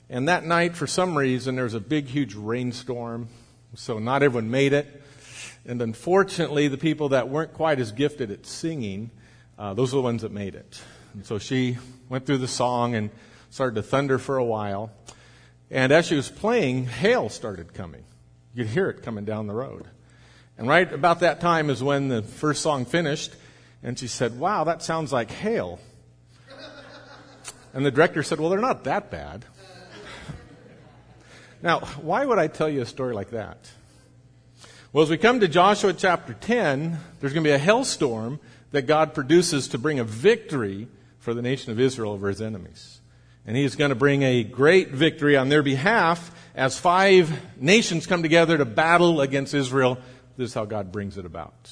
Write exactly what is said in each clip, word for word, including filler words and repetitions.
And that night, for some reason, there was a big, huge rainstorm, so not everyone made it. And unfortunately, the people that weren't quite as gifted at singing, uh, those are the ones that made it. And so she went through the song and started to thunder for a while. And as she was playing, hail started coming. You could hear it coming down the road. And right about that time is when the first song finished, and she said, "Wow, that sounds like hail." And the director said, "Well, they're not that bad." Now, why would I tell you a story like that? Well, as we come to Joshua chapter ten, there's going to be a hailstorm that God produces to bring a victory for the nation of Israel over his enemies. And he is going to bring a great victory on their behalf as five nations come together to battle against Israel. This is how God brings it about.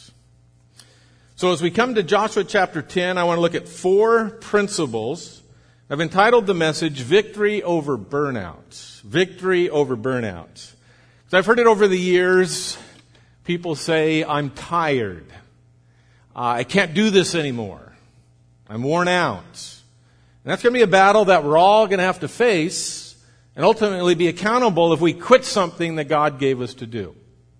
So as we come to Joshua chapter ten, I want to look at four principles. I've entitled the message, Victory Over Burnout. Victory over burnout. So I've heard it over the years. People say, "I'm tired. Uh, I can't do this anymore. I'm worn out." And that's going to be a battle that we're all going to have to face and ultimately be accountable if we quit something that God gave us to do.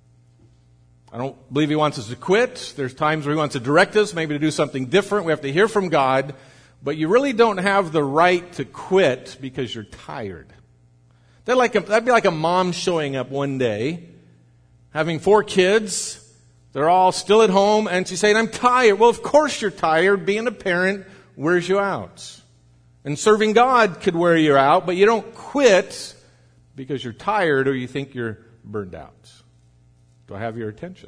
I don't believe he wants us to quit. There's times where he wants to direct us, maybe to do something different. We have to hear from God. But you really don't have the right to quit because you're tired. That'd, like a, that'd be like a mom showing up one day, having four kids. They're all still at home, and she's saying, "I'm tired." Well, of course you're tired. Being a parent wears you out. And serving God could wear you out, but you don't quit because you're tired or you think you're burned out. Do I have your attention?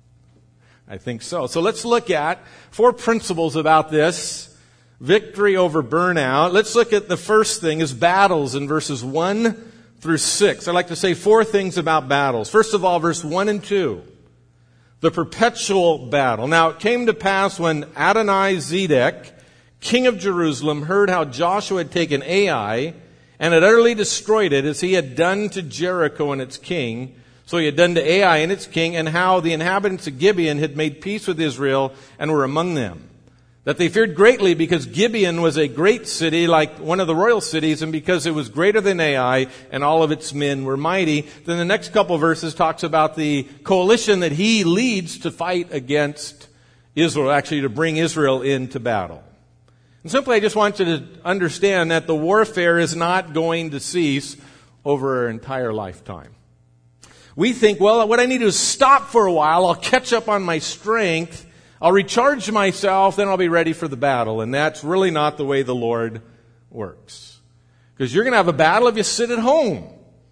I think so. So let's look at four principles about this. Victory over burnout. Let's look at the first thing is battles in verses one through six. I'd like to say four things about battles. First of all, verse one and two. The perpetual battle. Now, it came to pass when Adoni-Zedek, king of Jerusalem, heard how Joshua had taken Ai and had utterly destroyed it as he had done to Jericho and its king. So he had done to Ai and its king, and how the inhabitants of Gibeon had made peace with Israel and were among them. That they feared greatly because Gibeon was a great city, like one of the royal cities, and because it was greater than Ai, and all of its men were mighty. Then the next couple of verses talks about the coalition that he leads to fight against Israel, actually to bring Israel into battle. And simply, I just want you to understand that the warfare is not going to cease over our entire lifetime. We think, well, what I need to do is stop for a while, I'll catch up on my strength, I'll recharge myself, then I'll be ready for the battle. And that's really not the way the Lord works. Because you're going to have a battle if you sit at home.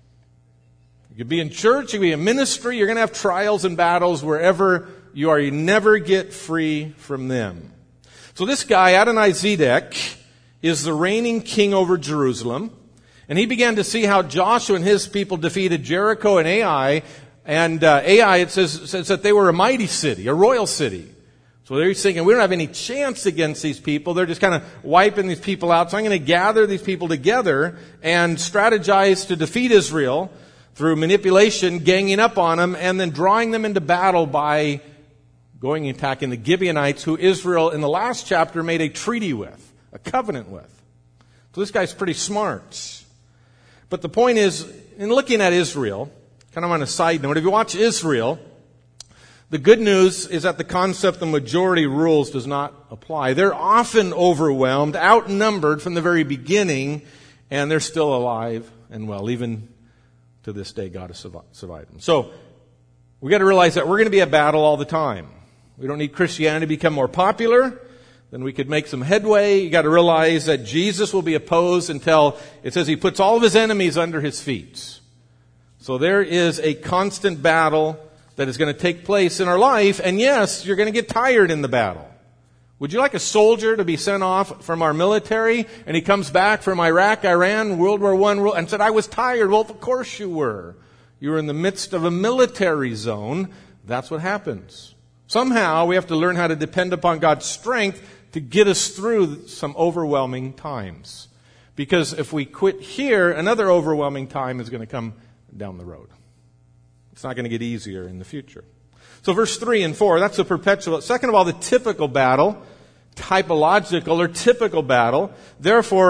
You could be in church, you could be in ministry, you're going to have trials and battles wherever you are. You never get free from them. So this guy, Adoni-Zedek, is the reigning king over Jerusalem. And he began to see how Joshua and his people defeated Jericho and Ai. And uh, Ai, it says, says that they were a mighty city, a royal city. So they're thinking, we don't have any chance against these people. They're just kind of wiping these people out. So I'm going to gather these people together and strategize to defeat Israel through manipulation, ganging up on them, and then drawing them into battle by going and attacking the Gibeonites, who Israel in the last chapter made a treaty with, a covenant with. So this guy's pretty smart. But the point is, in looking at Israel, kind of on a side note, if you watch Israel, the good news is that the concept of majority rules does not apply. They're often overwhelmed, outnumbered from the very beginning, and they're still alive and well. Even to this day, God has survived them. So we got to realize that we're going to be at battle all the time. We don't need Christianity to become more popular. Then we could make some headway. You got to realize that Jesus will be opposed until it says he puts all of his enemies under his feet. So there is a constant battle that is going to take place in our life. And yes, you're going to get tired in the battle. Would you like a soldier to be sent off from our military and he comes back from Iraq, Iran, World War One, and said, "I was tired"? Well, of course you were. You were in the midst of a military zone. That's what happens. Somehow we have to learn how to depend upon God's strength to get us through some overwhelming times. Because if we quit here, another overwhelming time is going to come down the road. It's not going to get easier in the future. So verse three and four, that's the perpetual. Second of all, the typical battle, typological or typical battle. Therefore,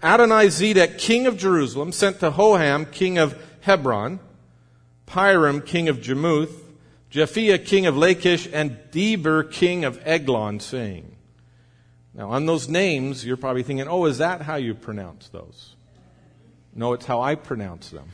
Adonizedek, king of Jerusalem, sent to Hoham, king of Hebron, Piram, king of Jarmuth, Japhia, king of Lachish, and Deber, king of Eglon, saying. Now, on those names, you're probably thinking, oh, is that how you pronounce those? No, it's how I pronounce them.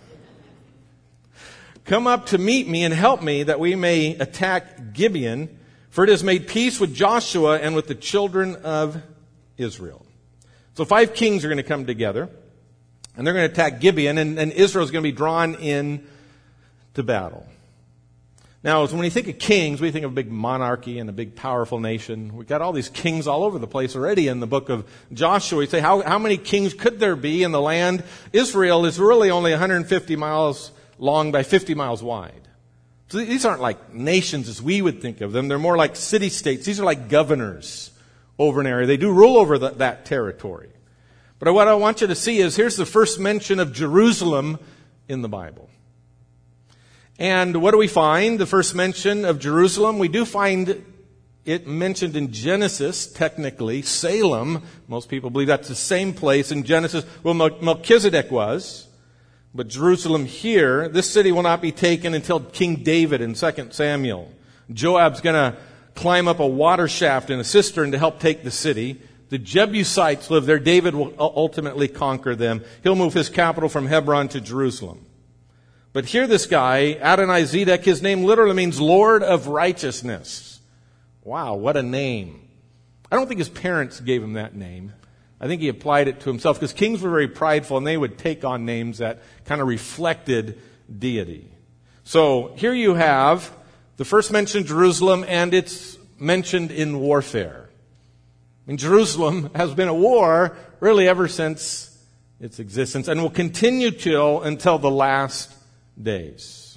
Come up to meet me and help me that we may attack Gibeon, for it has made peace with Joshua and with the children of Israel. So five kings are going to come together, and they're going to attack Gibeon, and, and Israel is going to be drawn in to battle. Now, when you think of kings, we think of a big monarchy and a big powerful nation. We've got all these kings all over the place already in the book of Joshua. We say, how, how many kings could there be in the land? Israel is really only one hundred fifty miles long by fifty miles wide. So these aren't like nations as we would think of them. They're more like city-states. These are like governors over an area. They do rule over the, that territory. But what I want you to see is here's the first mention of Jerusalem in the Bible. And what do we find? The first mention of Jerusalem, we do find it mentioned in Genesis, technically. Salem, most people believe that's the same place in Genesis where Melchizedek was. But Jerusalem here, this city will not be taken until King David in Second Samuel. Joab's going to climb up a water shaft in a cistern to help take the city. The Jebusites live there. David will ultimately conquer them. He'll move his capital from Hebron to Jerusalem. But here this guy, Adonizedek, his name literally means Lord of Righteousness. Wow, what a name. I don't think his parents gave him that name. I think he applied it to himself because kings were very prideful and they would take on names that kind of reflected deity. So here you have the first mention of Jerusalem, and it's mentioned in warfare. I mean, Jerusalem has been at war really ever since its existence and will continue till until the last days.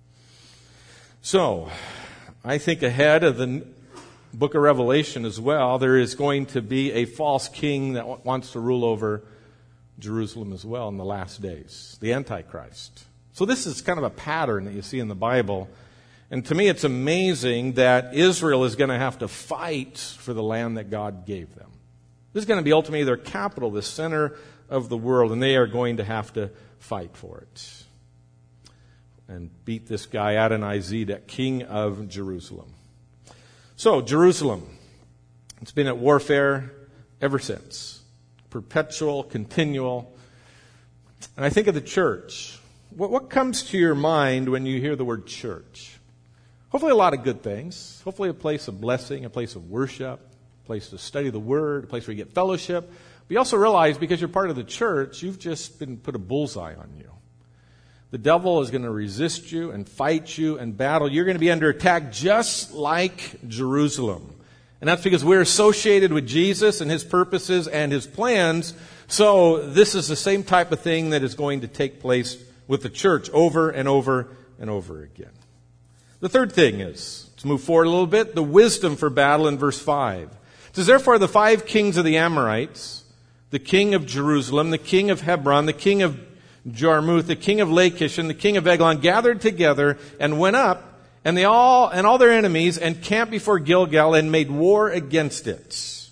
So, I think ahead of the book of Revelation as well, there is going to be a false king that wants to rule over Jerusalem as well in the last days, the Antichrist. So this is kind of a pattern that you see in the Bible. And to me, it's amazing that Israel is going to have to fight for the land that God gave them. This is going to be ultimately their capital, the center of the world, and they are going to have to fight for it and beat this guy Adonizedek, king of Jerusalem. So, Jerusalem, it's been at warfare ever since. Perpetual, continual. And I think of the church. What, what comes to your mind when you hear the word church? Hopefully a lot of good things. Hopefully a place of blessing, a place of worship, a place to study the Word, a place where you get fellowship. But you also realize because you're part of the church, you've just been put a bullseye on you. The devil is going to resist you and fight you and battle. You're going to be under attack just like Jerusalem. And that's because we're associated with Jesus and His purposes and His plans. So this is the same type of thing that is going to take place with the church over and over and over again. The third thing is, let's move forward a little bit, the wisdom for battle in verse five. It says, therefore the five kings of the Amorites, the king of Jerusalem, the king of Hebron, the king of Jarmuth, the king of Lachish, and the king of Eglon gathered together and went up, and they all and all their enemies and camped before Gilgal and made war against it.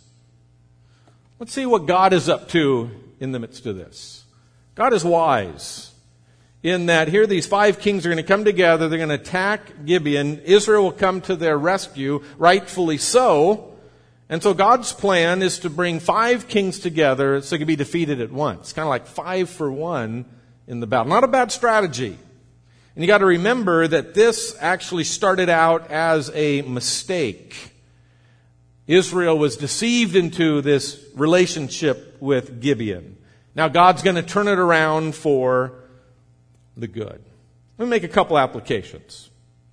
Let's see what God is up to in the midst of this. God is wise in that here these five kings are going to come together. They're going to attack Gibeon. Israel will come to their rescue, rightfully so. And so God's plan is to bring five kings together so they can be defeated at once. Kind of like five for one in the battle. Not a bad strategy. And you got to remember that this actually started out as a mistake. Israel was deceived into this relationship with Gibeon. Now God's going to turn it around for the good. Let me make a couple applications.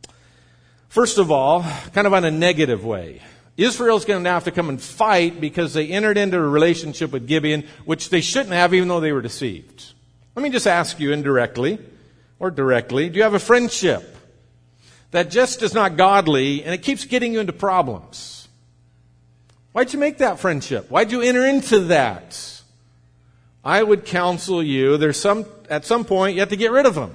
First of all, kind of on a negative way. Israel's going to have to come and fight because they entered into a relationship with Gibeon, which they shouldn't have even though they were deceived. Let me just ask you indirectly or directly, do you have a friendship that just is not godly and it keeps getting you into problems? Why'd you make that friendship? Why'd you enter into that? I would counsel you, there's some, at some point you have to get rid of them.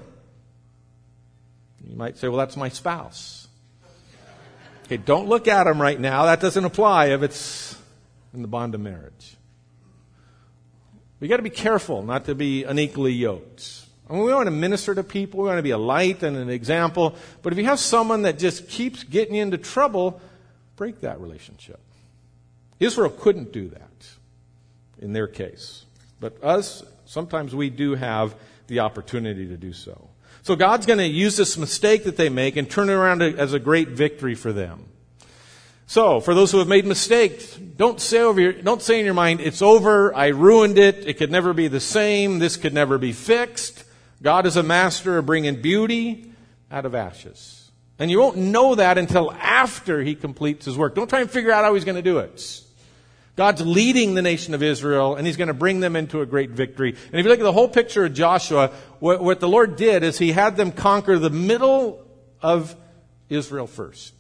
You might say, well, that's my spouse. Okay, don't look at them right now. That doesn't apply if it's in the bond of marriage. We got to be careful not to be unequally yoked. I mean, we want to minister to people. We want to be a light and an example. But if you have someone that just keeps getting you into trouble, break that relationship. Israel couldn't do that in their case. But us, sometimes we do have the opportunity to do so. So God's going to use this mistake that they make and turn it around as a great victory for them. So, for those who have made mistakes, don't say over your, don't say in your mind, it's over, I ruined it, it could never be the same, this could never be fixed. God is a master of bringing beauty out of ashes. And you won't know that until after He completes His work. Don't try and figure out how He's going to do it. God's leading the nation of Israel, and He's going to bring them into a great victory. And if you look at the whole picture of Joshua, what, what the Lord did is He had them conquer the middle of Israel first.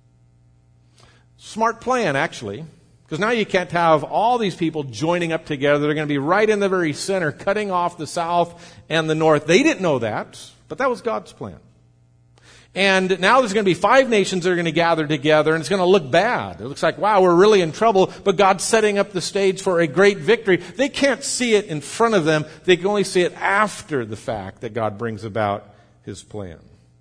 Smart plan, actually. Because now you can't have all these people joining up together. They're going to be right in the very center, cutting off the south and the north. They didn't know that, but that was God's plan. And now there's going to be five nations that are going to gather together, and it's going to look bad. It looks like, wow, we're really in trouble, but God's setting up the stage for a great victory. They can't see it in front of them. They can only see it after the fact that God brings about His plan.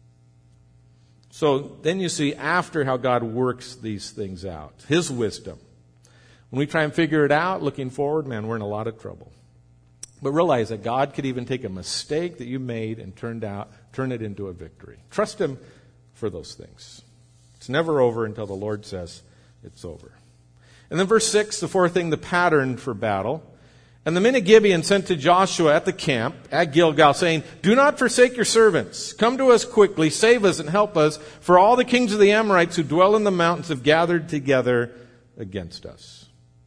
So then you see after how God works these things out, His wisdom. When we try and figure it out, looking forward, man, we're in a lot of trouble. But realize that God could even take a mistake that you made and turned out, turn it into a victory. Trust Him for those things. It's never over until the Lord says it's over. And then verse six, the fourth thing, the pattern for battle. And the men of Gibeon sent to Joshua at the camp at Gilgal, saying, do not forsake your servants. Come to us quickly, save us and help us, for all the kings of the Amorites who dwell in the mountains have gathered together against us.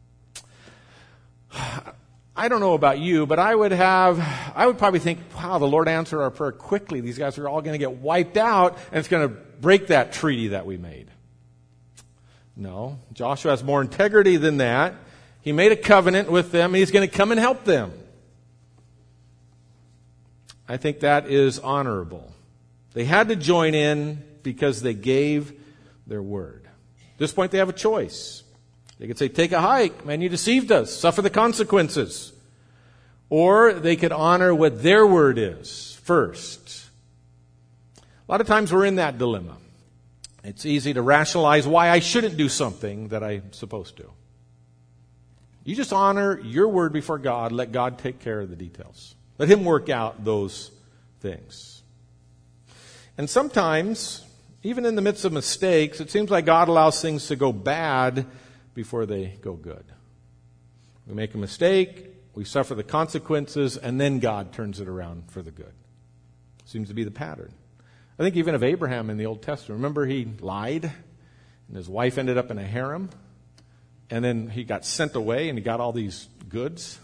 I don't know about you, but I would have, I would probably think, wow, the Lord answered our prayer quickly. These guys are all going to get wiped out, and it's going to break that treaty that we made. No, Joshua has more integrity than that. He made a covenant with them, and he's going to come and help them. I think that is honorable. They had to join in because they gave their word. At this point, they have a choice. They could say, take a hike. Man, you deceived us. Suffer the consequences. Or they could honor what their word is first. A lot of times we're in that dilemma. It's easy to rationalize why I shouldn't do something that I'm supposed to. You just honor your word before God. Let God take care of the details. Let Him work out those things. And sometimes, even in the midst of mistakes, it seems like God allows things to go bad before they go good. We make a mistake, we suffer the consequences, and then God turns it around for the good. Seems to be the pattern. I think even of Abraham in the Old Testament. Remember, he lied, and his wife ended up in a harem, and then he got sent away, and he got all these goods.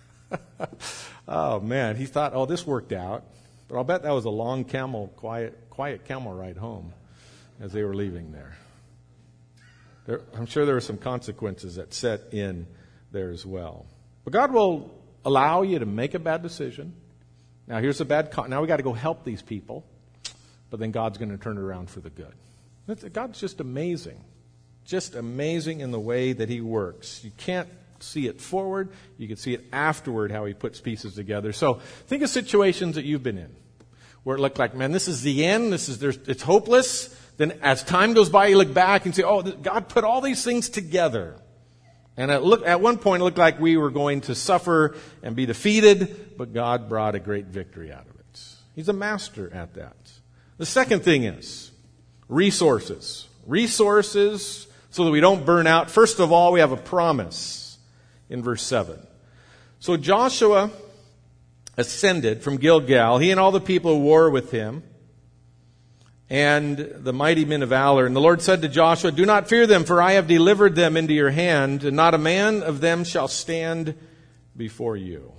Oh, man, he thought, oh, this worked out. But I'll bet that was a long camel, quiet, quiet camel ride home as they were leaving there. There, I'm sure there are some consequences that set in there as well. But God will allow you to make a bad decision. Now here's a bad, con- now we got to go help these people. But then God's going to turn it around for the good. That's, God's just amazing. Just amazing in the way that He works. You can't see it forward. You can see it afterward, how He puts pieces together. So think of situations that you've been in where it looked like, man, this is the end. This is, there's, it's hopeless. Then as time goes by, you look back and say, oh, God put all these things together. And it look, at one point, it looked like we were going to suffer and be defeated, but God brought a great victory out of it. He's a master at that. The second thing is resources. Resources so that we don't burn out. First of all, we have a promise in verse seven. So Joshua ascended from Gilgal, he and all the people who war with him, and the mighty men of valor. And the Lord said to Joshua, do not fear them, for I have delivered them into your hand, and not a man of them shall stand before you.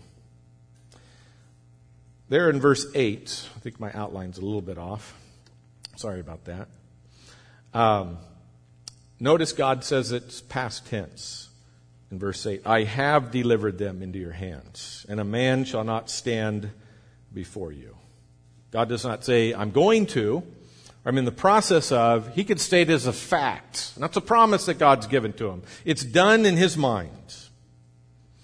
There in verse eight, I think my outline's a little bit off. Sorry about that. Um, notice God says it's past tense in verse eight. I have delivered them into your hands, and a man shall not stand before you. God does not say, I'm going to. I'm in the process of. He could state it as a fact. And that's a promise that God's given to him. It's done in His mind.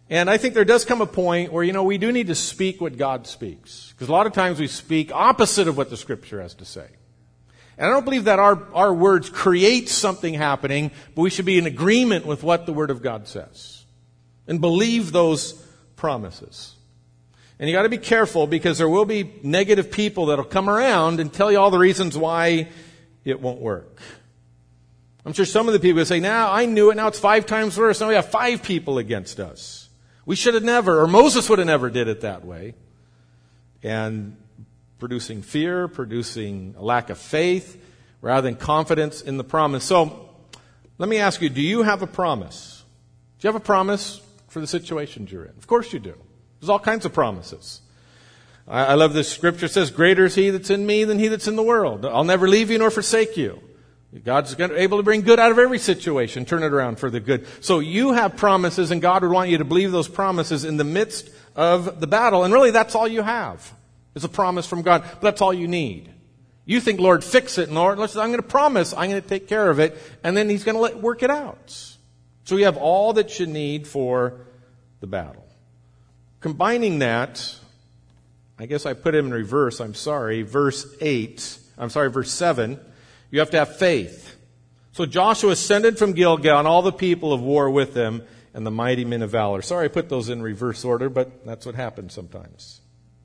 And I think there does come a point where, you know, we do need to speak what God speaks. Because a lot of times we speak opposite of what the Scripture has to say. And I don't believe that our, our words create something happening, but we should be in agreement with what the Word of God says. And believe those promises. And you got to be careful, because there will be negative people that'll come around and tell you all the reasons why it won't work. I'm sure some of the people will say, now I knew it, now it's five times worse, now we have five people against us. We should have never, or Moses would have never did it that way. And producing fear, producing a lack of faith, rather than confidence in the promise. So, let me ask you, do you have a promise? Do you have a promise for the situations you're in? Of course you do. There's all kinds of promises. I, I love this scripture. It says, greater is he that's in me than he that's in the world. I'll never leave you nor forsake you. God's able to bring good out of every situation, turn it around for the good. So you have promises, and God would want you to believe those promises in the midst of the battle. And really, that's all you have, is a promise from God. But that's all you need. You think, Lord, fix it. And Lord, I'm going to promise I'm going to take care of it. And then He's going to let work it out. So you have all that you need for the battle. Combining that, I guess I put him in reverse. I'm sorry. Verse eight. I'm sorry, verse seven. You have to have faith. So Joshua ascended from Gilgal, and all the people of war with him, and the mighty men of valor. Sorry I put those in reverse order, but that's what happens sometimes.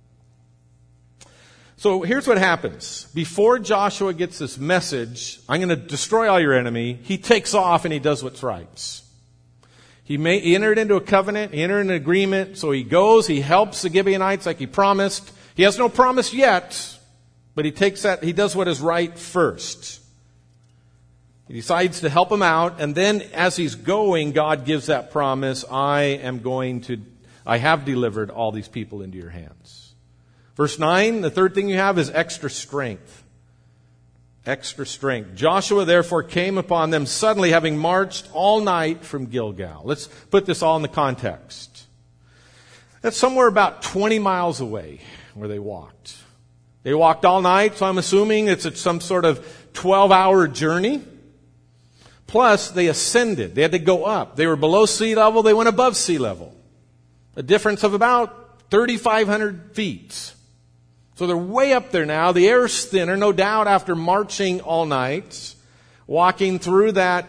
So here's what happens. Before Joshua gets this message, I'm going to destroy all your enemy, he takes off and he does what's right. He, made, he entered into a covenant, he entered an agreement, so he goes, he helps the Gibeonites like he promised. He has no promise yet, but he takes that, he does what is right first. He decides to help him out, and then as he's going, God gives that promise, I am going to, I have delivered all these people into your hands. Verse nine, the third thing you have is extra strength. Extra strength. Joshua therefore came upon them suddenly, having marched all night from Gilgal. Let's put this all in the context. That's somewhere about twenty miles away where they walked. They walked all night, so I'm assuming it's some sort of twelve-hour journey. Plus, they ascended. They had to go up. They were below sea level. They went above sea level. A difference of about thirty-five hundred feet. So they're way up there now. The air's thinner, no doubt, after marching all night, walking through that,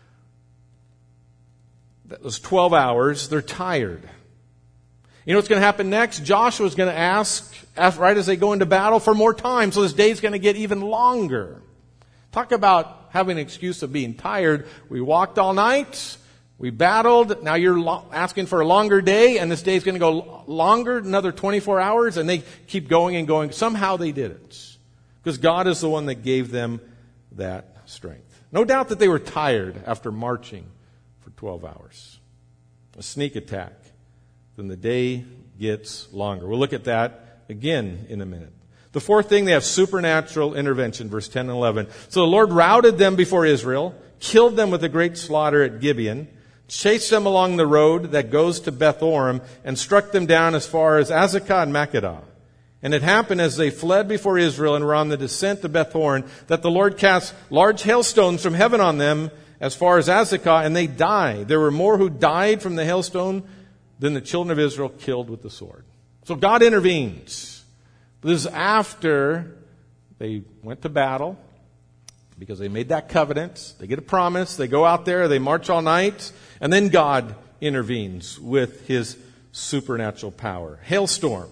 that was twelve hours. They're tired. You know what's going to happen next? Joshua's going to ask, right as they go into battle, for more time. So this day's going to get even longer. Talk about having an excuse of being tired. We walked all night. We battled. Now you're lo- asking for a longer day, and this day's going to go longer, another twenty-four hours, and they keep going and going. Somehow they did it. Because God is the one that gave them that strength. No doubt that they were tired after marching for twelve hours. A sneak attack. Then the day gets longer. We'll look at that again in a minute. The fourth thing, they have supernatural intervention, verse ten and eleven. So the Lord routed them before Israel, killed them with a great slaughter at Gibeon, chased them along the road that goes to Beth-Oram, and struck them down as far as Azekah and Makkedah. And it happened as they fled before Israel and were on the descent to Beth-Horon, that the Lord cast large hailstones from heaven on them as far as Azekah, and they died. There were more who died from the hailstone than the children of Israel killed with the sword. So God intervenes. This is after they went to battle, because they made that covenant. They get a promise. They go out there. They march all night. And then God intervenes with His supernatural power. Hailstorm.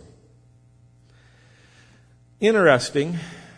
Interesting.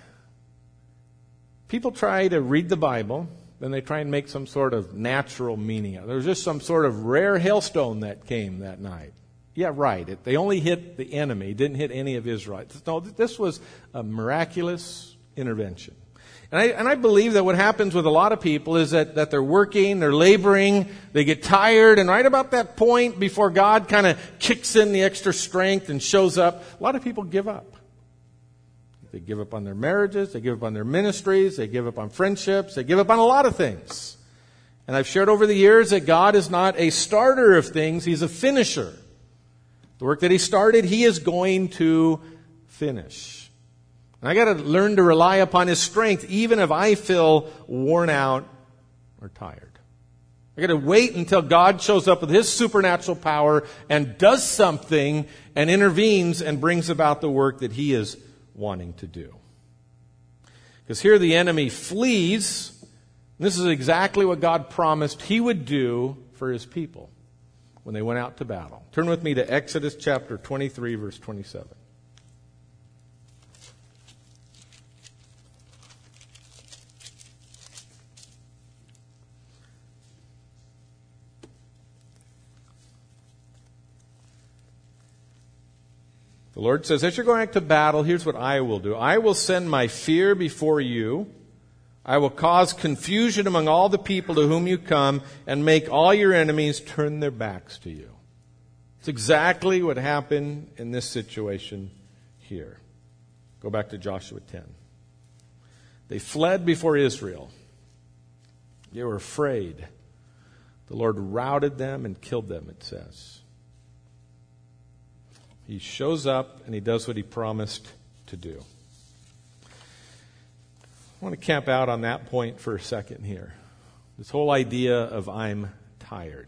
People try to read the Bible, then they try and make some sort of natural meaning of it. There was just some sort of rare hailstone that came that night. Yeah, right. It, they only hit the enemy, didn't hit any of Israel. No, this was a miraculous intervention. And I, and I believe that what happens with a lot of people is that, that they're working, they're laboring, they get tired, and right about that point before God kind of kicks in the extra strength and shows up, a lot of people give up. They give up on their marriages, they give up on their ministries, they give up on friendships, they give up on a lot of things. And I've shared over the years that God is not a starter of things, He's a finisher. The work that He started, He is going to finish. And I got to learn to rely upon His strength, even if I feel worn out or tired. I got to wait until God shows up with His supernatural power and does something and intervenes and brings about the work that He is wanting to do. Because here the enemy flees. This is exactly what God promised He would do for His people when they went out to battle. Turn with me to Exodus chapter twenty-three, verse twenty-seven. The Lord says, as you're going out to battle, here's what I will do. I will send my fear before you. I will cause confusion among all the people to whom you come and make all your enemies turn their backs to you. It's exactly what happened in this situation here. Go back to Joshua ten. They fled before Israel. They were afraid. The Lord routed them and killed them, it says. He shows up and He does what He promised to do. I want to camp out on that point for a second here. This whole idea of I'm tired.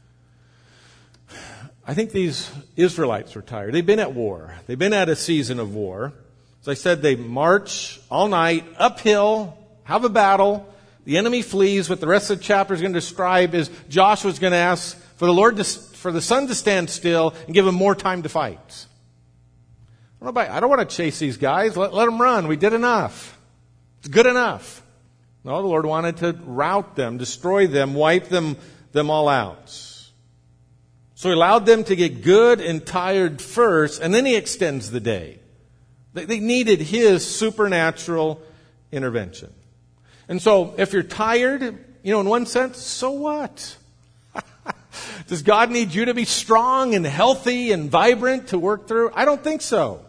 I think these Israelites were tired. They've been at war. They've been at a season of war. As I said, they march all night, uphill, have a battle. The enemy flees. What the rest of the chapter is going to describe is Joshua's going to ask for the Lord to, for the sun to stand still and give him more time to fight. I don't, know about, I don't want to chase these guys. Let, let them run. We did enough. It's good enough. No, the Lord wanted to rout them, destroy them, wipe them, them all out. So He allowed them to get good and tired first, and then He extends the day. They, they needed His supernatural intervention. And so, if you're tired, you know, in one sense, so what? Does God need you to be strong and healthy and vibrant to work through? I don't think so.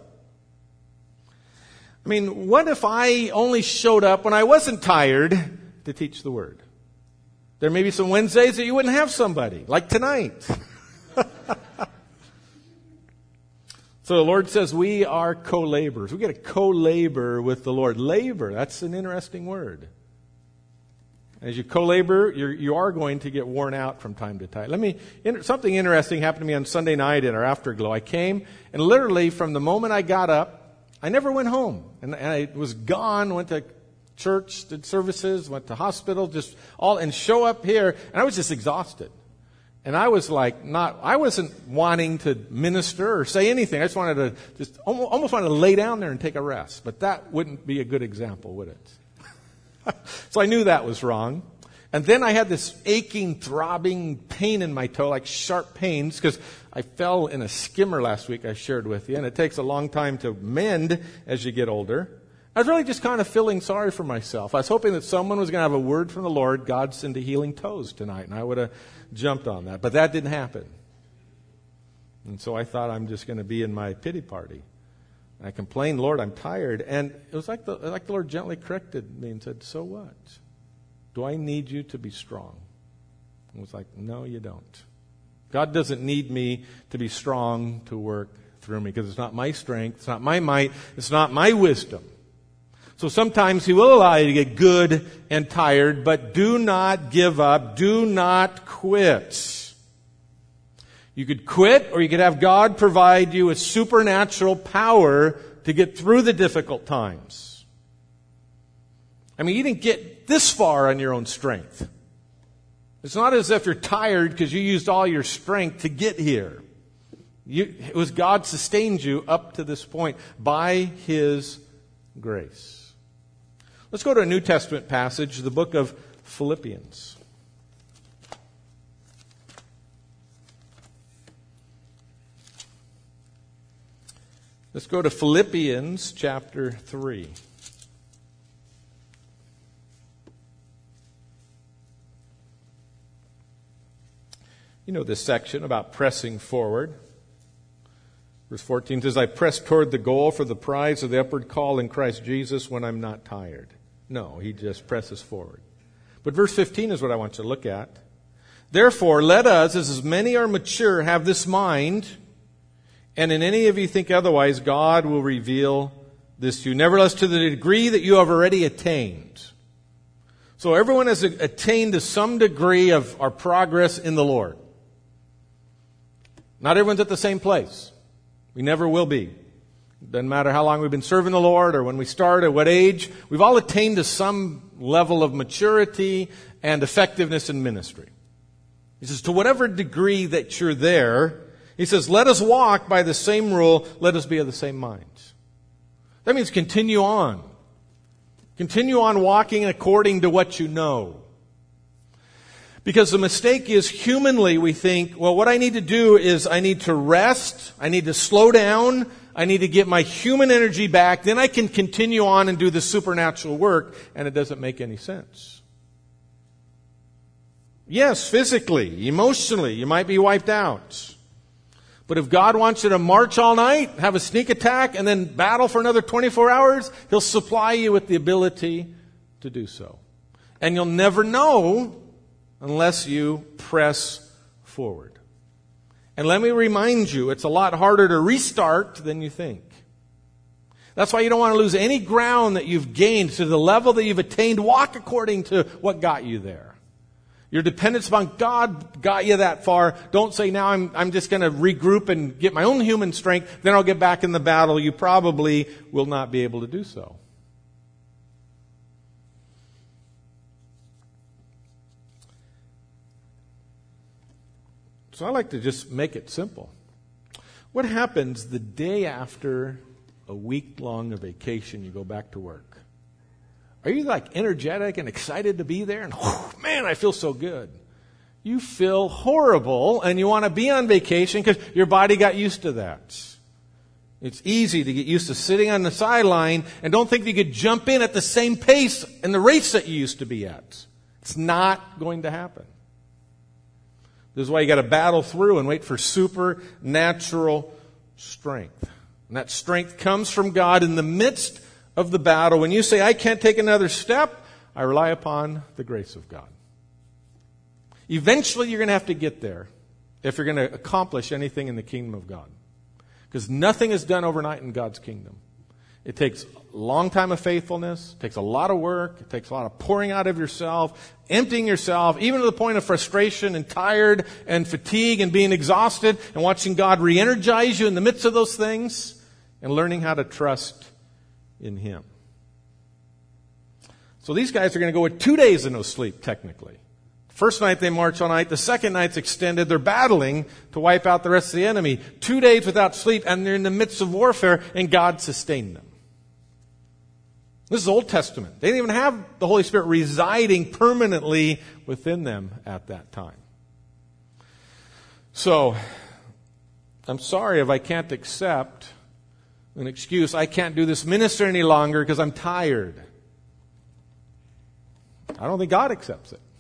I mean, what if I only showed up when I wasn't tired to teach the Word? There may be some Wednesdays that you wouldn't have somebody, like tonight. So the Lord says we are co-laborers. We get to co-labor with the Lord. Labor, that's an interesting word. As you co-labor, you're, you are going to get worn out from time to time. Let me, something interesting happened to me on Sunday night in our Afterglow. I came, and literally from the moment I got up, I never went home. And, and I was gone, went to church, did services, went to hospital, just all, and show up here, and I was just exhausted. And I was like, not, I wasn't wanting to minister or say anything. I just wanted to, just almost, almost wanted to lay down there and take a rest. But that wouldn't be a good example, would it? So I knew that was wrong. And then I had this aching, throbbing pain in my toe, like sharp pains, because I fell in a skimmer last week I shared with you, and it takes a long time to mend as you get older. I was really just kind of feeling sorry for myself. I was hoping that someone was going to have a word from the Lord, God's into healing toes tonight, and I would have jumped on that. But that didn't happen. And so I thought I'm just going to be in my pity party. I complained, Lord, I'm tired. And it was like the, like the Lord gently corrected me and said, so what? Do I need you to be strong? I was like, no, you don't. God doesn't need me to be strong to work through me because it's not my strength, it's not my might, it's not my wisdom. So sometimes He will allow you to get good and tired, but do not give up. Do not quit. You could quit, or you could have God provide you with supernatural power to get through the difficult times. I mean, you didn't get this far on your own strength. It's not as if you're tired because you used all your strength to get here. You, it was God sustained you up to this point by His grace. Let's go to a New Testament passage, the book of Philippians. Let's go to Philippians chapter three. You know this section about pressing forward. Verse fourteen says, I press toward the goal for the prize of the upward call in Christ Jesus when I'm not tired. No, he just presses forward. But verse fifteen is what I want you to look at. Therefore, let us, as many are mature, have this mind, and in any of you think otherwise, God will reveal this to you. Nevertheless, to the degree that you have already attained. So everyone has attained to some degree of our progress in the Lord. Not everyone's at the same place. We never will be. Doesn't matter how long we've been serving the Lord or when we start, at what age. We've all attained to some level of maturity and effectiveness in ministry. He says, to whatever degree that you're there, he says, let us walk by the same rule, let us be of the same mind. That means continue on. Continue on walking according to what you know. Because the mistake is, humanly, we think, well, what I need to do is I need to rest, I need to slow down, I need to get my human energy back, then I can continue on and do the supernatural work, and it doesn't make any sense. Yes, physically, emotionally, you might be wiped out. But if God wants you to march all night, have a sneak attack, and then battle for another twenty-four hours, He'll supply you with the ability to do so. And you'll never know unless you press forward. And let me remind you, it's a lot harder to restart than you think. That's why you don't want to lose any ground that you've gained to the level that you've attained. Walk according to what got you there. Your dependence upon God got you that far. Don't say, now I'm, I'm just going to regroup and get my own human strength, then I'll get back in the battle. You probably will not be able to do so. So I like to just make it simple. What happens the day after a week-long vacation you go back to work? Are you like energetic and excited to be there? And oh, man, I feel so good. You feel horrible and you want to be on vacation because your body got used to that. It's easy to get used to sitting on the sideline and don't think you could jump in at the same pace in the race that you used to be at. It's not going to happen. This is why you got to battle through and wait for supernatural strength. And that strength comes from God in the midst of the battle. When you say, I can't take another step, I rely upon the grace of God. Eventually you're going to have to get there if you're going to accomplish anything in the kingdom of God. Because nothing is done overnight in God's kingdom. It takes a long time of faithfulness. It takes a lot of work. It takes a lot of pouring out of yourself, emptying yourself, even to the point of frustration and tired and fatigue and being exhausted and watching God re-energize you in the midst of those things and learning how to trust in Him. So these guys are going to go with two days of no sleep, technically. First night they march all night. The second night's extended. They're battling to wipe out the rest of the enemy. Two days without sleep, and they're in the midst of warfare, and God sustained them. This is Old Testament. They didn't even have the Holy Spirit residing permanently within them at that time. So, I'm sorry if I can't accept an excuse. I can't do this ministry any longer because I'm tired. I don't think God accepts it.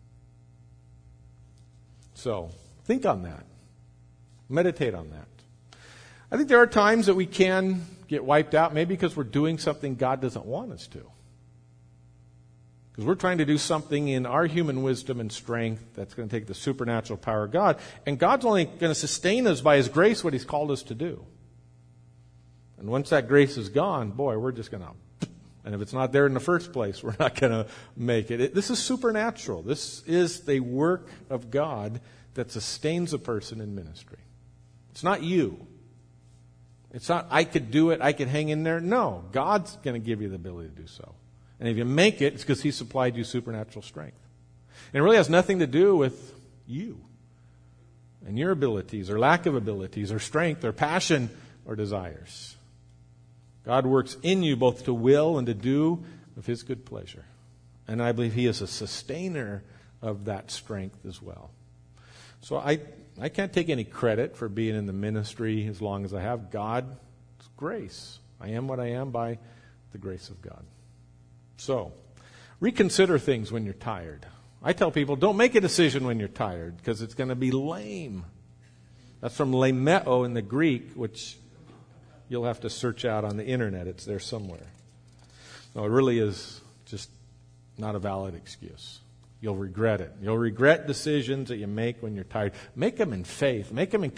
So, think on that. Meditate on that. I think there are times that we can get wiped out, maybe because we're doing something God doesn't want us to. Because we're trying to do something in our human wisdom and strength that's going to take the supernatural power of God. And God's only going to sustain us by His grace, what He's called us to do. And once that grace is gone, boy, we're just going to... And if it's not there in the first place, we're not going to make it. it. This is supernatural. This is the work of God that sustains a person in ministry. It's not you. It's not, I could do it, I could hang in there. No, God's going to give you the ability to do so. And if you make it, it's because He supplied you supernatural strength. And it really has nothing to do with you and your abilities or lack of abilities or strength or passion or desires. God works in you both to will and to do of His good pleasure. And I believe He is a sustainer of that strength as well. So I, I can't take any credit for being in the ministry as long as I have. God's grace. I am what I am by the grace of God. So, reconsider things when you're tired. I tell people, don't make a decision when you're tired because it's going to be lame. That's from lemeo in the Greek, which you'll have to search out on the internet. It's there somewhere. No, it really is just not a valid excuse. You'll regret it. You'll regret decisions that you make when you're tired. Make them in faith. Make them in con-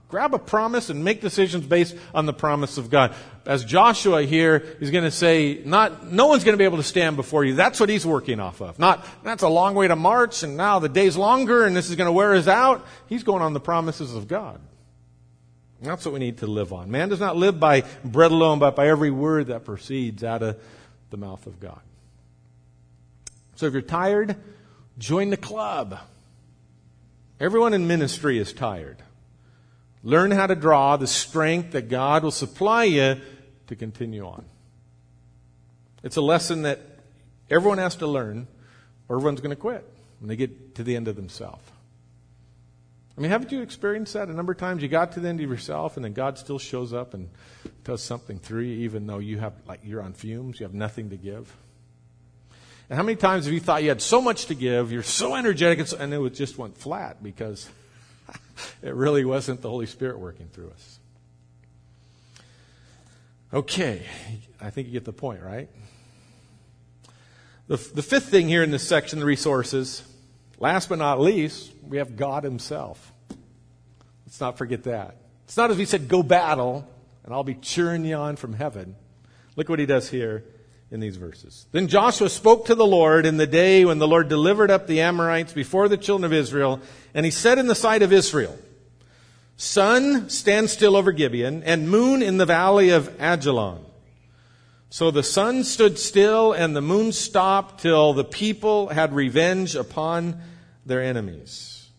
Grab a promise and make decisions based on the promise of God. As Joshua here is going to say, not, no one's going to be able to stand before you. That's what he's working off of. Not, that's a long way to march and now the day's longer and this is going to wear us out. He's going on the promises of God. And that's what we need to live on. Man does not live by bread alone, but by every word that proceeds out of the mouth of God. So if you're tired, join the club. Everyone in ministry is tired. Learn how to draw the strength that God will supply you to continue on. It's a lesson that everyone has to learn, or everyone's going to quit when they get to the end of themselves. I mean, haven't you experienced that a number of times? You got to the end of yourself, and then God still shows up and does something through you, even though you have, like, you're on fumes, you have nothing to give. And how many times have you thought you had so much to give, you're so energetic, and, so, and it just went flat because it really wasn't the Holy Spirit working through us. Okay, I think you get the point, right? The, the fifth thing here in this section, the resources, last but not least, we have God himself. Let's not forget that. It's not as he said, go battle, and I'll be cheering you on from heaven. Look what he does here in these verses. Then Joshua spoke to the Lord in the day when the Lord delivered up the Amorites before the children of Israel, and he said in the sight of Israel, sun, stand still over Gibeon, and moon in the valley of Ajalon. So the sun stood still and the moon stopped till the people had revenge upon their enemies.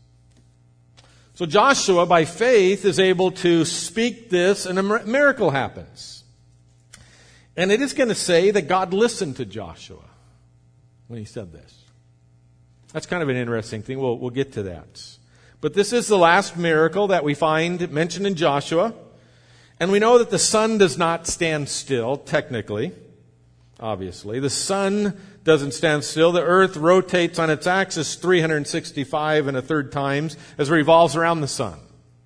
So Joshua, by faith, is able to speak this, and a miracle happens. And it is going to say that God listened to Joshua when he said this. That's kind of an interesting thing. We'll, we'll get to that. But this is the last miracle that we find mentioned in Joshua. And we know that the sun does not stand still, technically, obviously. The sun doesn't stand still. The earth rotates on its axis three hundred sixty-five and a third times as it revolves around the sun.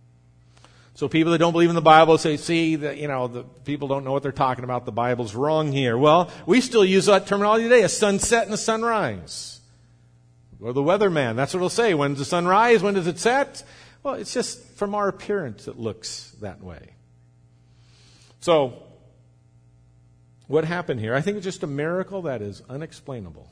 So people that don't believe in the Bible say, see, that, you know, the people don't know what they're talking about. The Bible's wrong here. Well, we still use that terminology today, a sunset and a sunrise. Or the weatherman, that's what it'll say. When does the sun rise? When does it set? Well, it's just from our appearance it looks that way. So, what happened here? I think it's just a miracle that is unexplainable.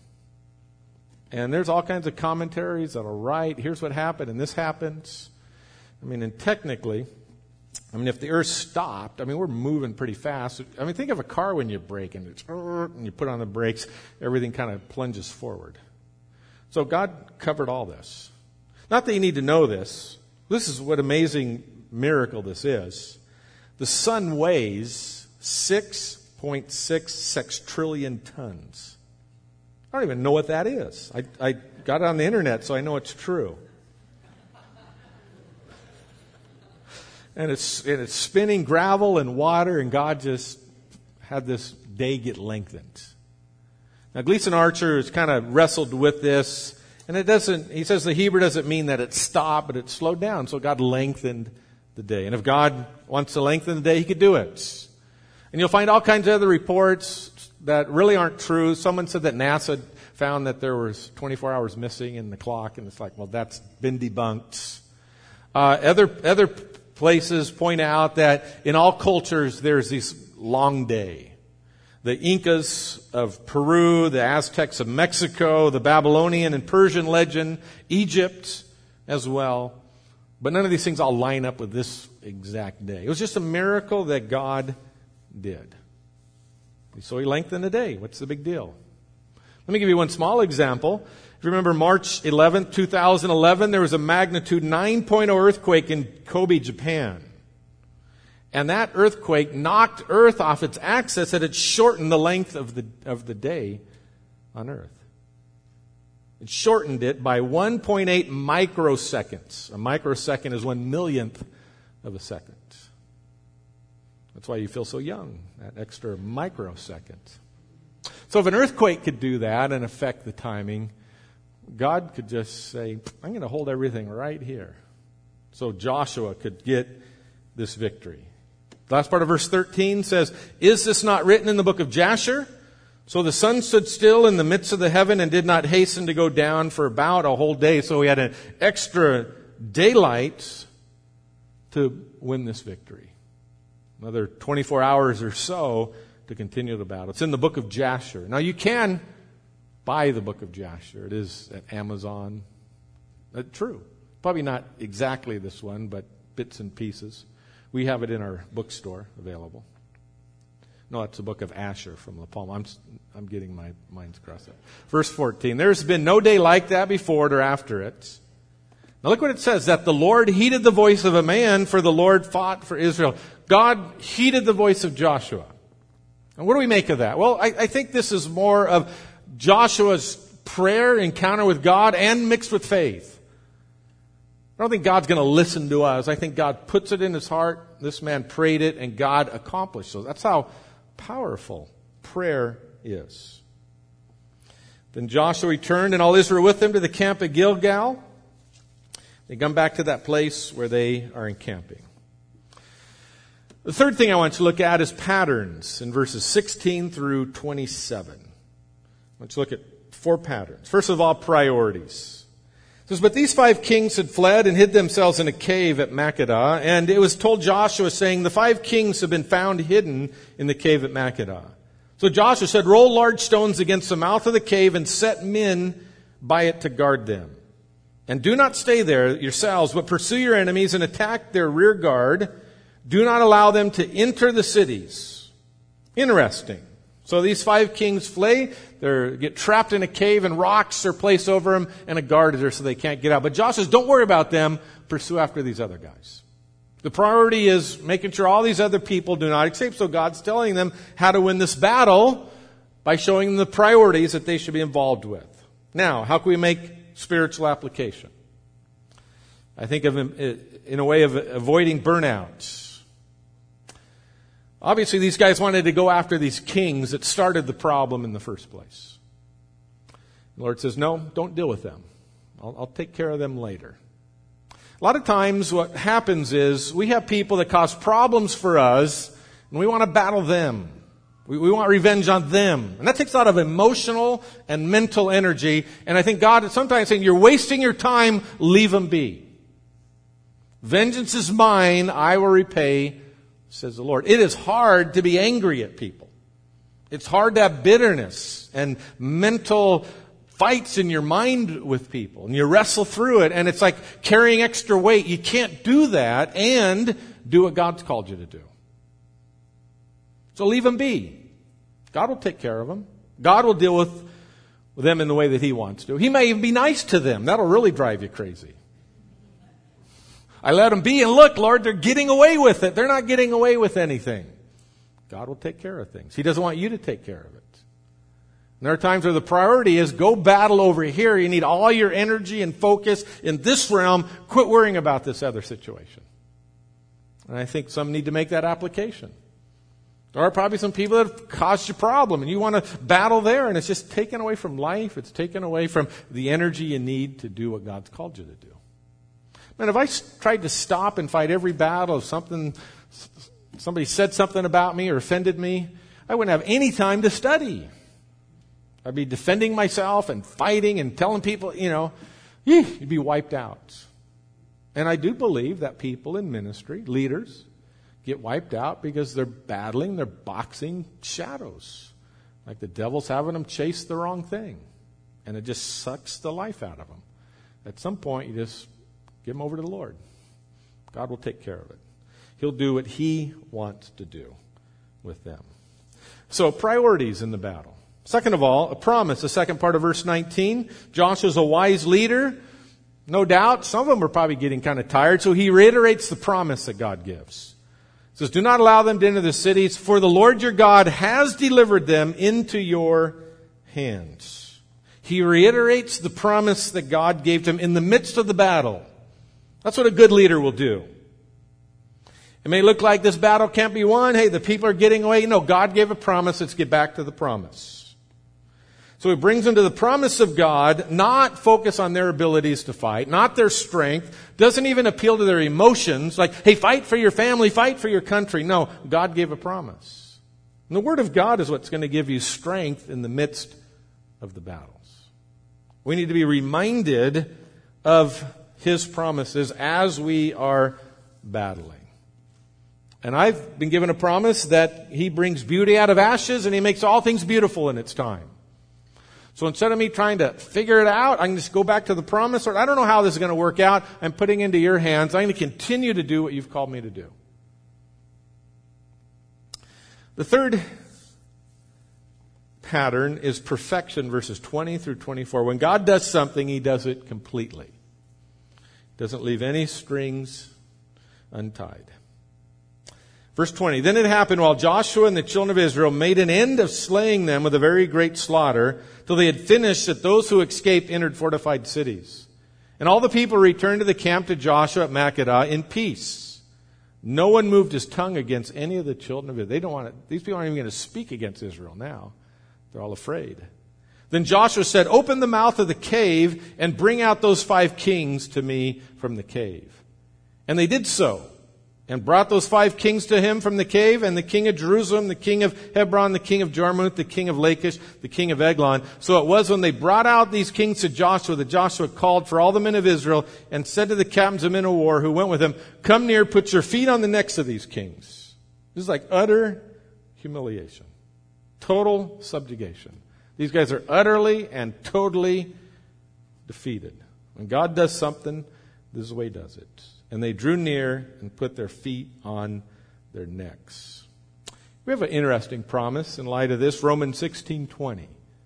And there's all kinds of commentaries that'll write, here's what happened, and this happens. I mean, and technically, I mean, if the earth stopped, I mean, we're moving pretty fast. I mean, think of a car when you brake and, it's, and you put on the brakes, everything kind of plunges forward. So God covered all this. Not that you need to know this. This is what amazing miracle this is. The sun weighs six point six sextrillion tons. I don't even know what that is. I, I got it on the internet, so I know it's true. And it's, and it's spinning gravel and water, and God just had this day get lengthened. Now, Gleason Archer has kind of wrestled with this, and it doesn't, he says the Hebrew doesn't mean that it stopped, but it slowed down, so God lengthened the day. And if God wants to lengthen the day, he could do it. And you'll find all kinds of other reports that really aren't true. Someone said that NASA found that there was twenty-four hours missing in the clock, and it's like, well, that's been debunked. Uh, other, other places point out that in all cultures there's this long day. The Incas of Peru, the Aztecs of Mexico, the Babylonian and Persian legend, Egypt as well. But none of these things all line up with this exact day. It was just a miracle that God did. So he lengthened the day. What's the big deal? Let me give you one small example. If you remember March eleventh, two thousand eleven, there was a magnitude nine point oh earthquake in Kobe, Japan. And that earthquake knocked Earth off its axis and it shortened the length of the, of the day on Earth. It shortened it by one point eight microseconds. A microsecond is one millionth of a second. That's why you feel so young, that extra microsecond. So if an earthquake could do that and affect the timing, God could just say, I'm going to hold everything right here. So Joshua could get this victory. The last part of verse thirteen says, is this not written in the book of Jasher? So the sun stood still in the midst of the heaven and did not hasten to go down for about a whole day. So we had an extra daylight. to win this victory. Another twenty-four hours or so to continue the battle. It's in the book of Jasher. Now you can buy the book of Jasher. It is at Amazon. Uh, true. Probably not exactly this one, but bits and pieces. We have it in our bookstore available. No, it's the book of Asher from La Palma. I'm, I'm getting my minds crossed up. Verse fourteen. There's been no day like that before it or after it. Now look what it says, that the Lord heeded the voice of a man, for the Lord fought for Israel. God heeded the voice of Joshua. And what do we make of that? Well, I, I think this is more of Joshua's prayer encounter with God and mixed with faith. I don't think God's going to listen to us. I think God puts it in his heart. This man prayed it, and God accomplished. So that's how powerful prayer is. Then Joshua returned, and all Israel with him, to the camp at Gilgal. They come back to that place where they are encamping. The third thing I want to look at is patterns in verses sixteen through twenty-seven. Let's look at four patterns. First of all, priorities. It says, but these five kings had fled and hid themselves in a cave at Makkedah, and it was told Joshua, saying, the five kings have been found hidden in the cave at Makkedah. So Joshua said, roll large stones against the mouth of the cave and set men by it to guard them. And do not stay there yourselves, but pursue your enemies and attack their rear guard. Do not allow them to enter the cities. Interesting. So these five kings flee. They get trapped in a cave, and rocks are placed over them, and a guard is there so they can't get out. But Joshua says, don't worry about them. Pursue after these other guys. The priority is making sure all these other people do not escape. So God's telling them how to win this battle by showing them the priorities that they should be involved with. Now, how can we make spiritual application? I think of it in a way of avoiding burnout. Obviously, these guys wanted to go after these kings that started the problem in the first place. The Lord says, no, don't deal with them. I'll, I'll take care of them later. A lot of times what happens is we have people that cause problems for us, and we want to battle them. We, we want revenge on them. And that takes a lot of emotional and mental energy. And I think God is sometimes saying, you're wasting your time, leave them be. Vengeance is mine, I will repay, says the Lord. It is hard to be angry at people. It's hard to have bitterness and mental fights in your mind with people. And you wrestle through it, and it's like carrying extra weight. You can't do that and do what God's called you to do. So leave them be. God will take care of them. God will deal with, with them in the way that He wants to. He may even be nice to them. That'll really drive you crazy. I let them be, and look, Lord, they're getting away with it. They're not getting away with anything. God will take care of things. He doesn't want you to take care of it. And there are times where the priority is go battle over here. You need all your energy and focus in this realm. Quit worrying about this other situation. And I think some need to make that application. There are probably some people that have caused you a problem, and you want to battle there, and it's just taken away from life. It's taken away from the energy you need to do what God's called you to do. Man, if I tried to stop and fight every battle of something, somebody said something about me or offended me, I wouldn't have any time to study. I'd be defending myself and fighting and telling people, you know, you'd be wiped out. And I do believe that people in ministry, leaders, get wiped out because they're battling, they're boxing shadows. Like the devil's having them chase the wrong thing. And it just sucks the life out of them. At some point, you just give them over to the Lord. God will take care of it. He'll do what He wants to do with them. So, priorities in the battle. Second of all, a promise. The second part of verse nineteen. Joshua's a wise leader. No doubt, some of them are probably getting kind of tired, so he reiterates the promise that God gives. He says, do not allow them to enter the cities, for the Lord your God has delivered them into your hands. He reiterates the promise that God gave to him in the midst of the battle. That's what a good leader will do. It may look like this battle can't be won. Hey, the people are getting away. No, God gave a promise. Let's get back to the promise. So he brings them to the promise of God, not focus on their abilities to fight, not their strength, doesn't even appeal to their emotions, like, hey, fight for your family, fight for your country. No, God gave a promise. And the Word of God is what's going to give you strength in the midst of the battles. We need to be reminded of His promises as we are battling. And I've been given a promise that He brings beauty out of ashes and He makes all things beautiful in its time. So instead of me trying to figure it out, I can just go back to the promise. Lord, I don't know how this is going to work out. I'm putting it into your hands. I'm going to continue to do what you've called me to do. The third pattern is perfection, verses twenty through twenty-four. When God does something, He does it completely. Doesn't leave any strings untied. Verse twenty, then it happened while Joshua and the children of Israel made an end of slaying them with a very great slaughter, till they had finished, that those who escaped entered fortified cities. And all the people returned to the camp to Joshua at Makkedah in peace. No one moved his tongue against any of the children of Israel. They don't want to, these people aren't even going to speak against Israel now. They're all afraid. Then Joshua said, open the mouth of the cave and bring out those five kings to me from the cave. And they did so, and brought those five kings to him from the cave, and the king of Jerusalem, the king of Hebron, the king of Jarmuth, the king of Lachish, the king of Eglon. So it was when they brought out these kings to Joshua that Joshua called for all the men of Israel and said to the captains of men of war who went with him, come near, put your feet on the necks of these kings. This is like utter humiliation. Total subjugation. These guys are utterly and totally defeated. When God does something, this is the way He does it. And they drew near and put their feet on their necks. We have an interesting promise in light of this. Romans sixteen twenty.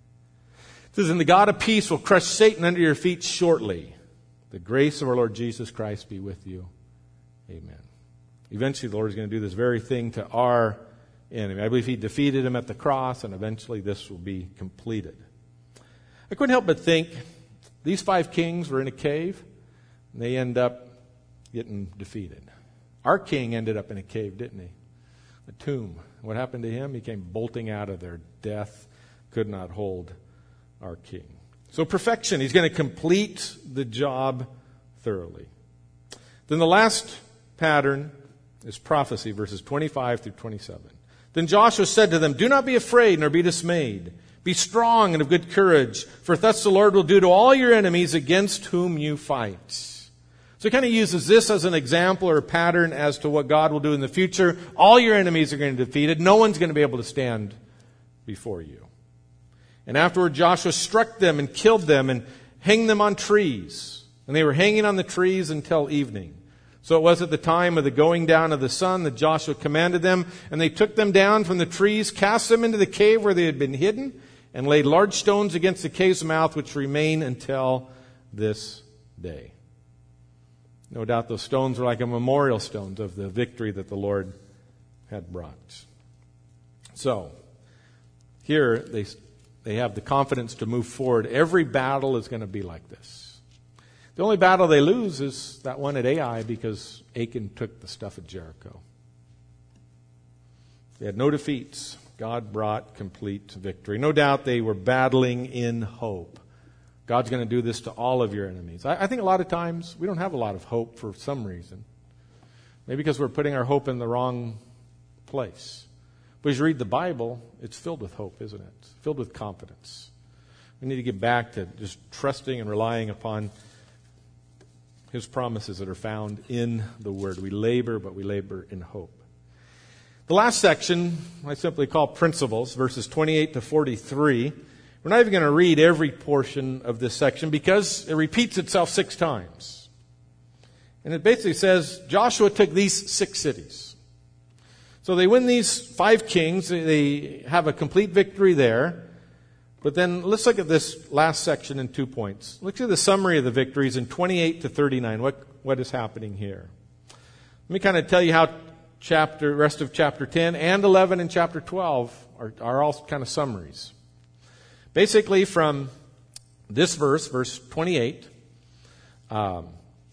It says, and the God of peace will crush Satan under your feet shortly. The grace of our Lord Jesus Christ be with you. Amen. Eventually the Lord is going to do this very thing to our enemy. I believe He defeated him at the cross, and eventually this will be completed. I couldn't help but think these five kings were in a cave, and they end up getting defeated. Our king ended up in a cave, didn't he? A tomb. What happened to him? He came bolting out of there. Death could not hold our king. So perfection. He's going to complete the job thoroughly. Then the last pattern is prophecy, verses twenty-five through twenty-seven. Then Joshua said to them, do not be afraid nor be dismayed. Be strong and of good courage, for thus the Lord will do to all your enemies against whom you fight. So he kind of uses this as an example or a pattern as to what God will do in the future. All your enemies are going to be defeated. No one's going to be able to stand before you. And afterward Joshua struck them and killed them and hanged them on trees. And they were hanging on the trees until evening. So it was at the time of the going down of the sun that Joshua commanded them. And they took them down from the trees, cast them into the cave where they had been hidden, and laid large stones against the cave's mouth, which remain until this day. No doubt those stones were like a memorial stones of the victory that the Lord had brought. So, here they, they have the confidence to move forward. Every battle is going to be like this. The only battle they lose is that one at Ai, because Achan took the stuff at Jericho. They had no defeats. God brought complete victory. No doubt they were battling in hope. God's going to do this to all of your enemies. I, I think a lot of times we don't have a lot of hope for some reason. Maybe because we're putting our hope in the wrong place. But as you read the Bible, it's filled with hope, isn't it? It's filled with confidence. We need to get back to just trusting and relying upon His promises that are found in the Word. We labor, but we labor in hope. The last section I simply call principles, verses twenty-eight to forty-three. We're not even going to read every portion of this section because it repeats itself six times. And it basically says Joshua took these six cities. So they win these five kings. They have a complete victory there. But then let's look at this last section in two points. Look at the summary of the victories in twenty-eight to thirty-nine. What, what is happening here? Let me kind of tell you how chapter, rest of chapter ten and eleven and chapter twelve are, are all kind of summaries. Basically, from this verse, verse twenty-eight, um,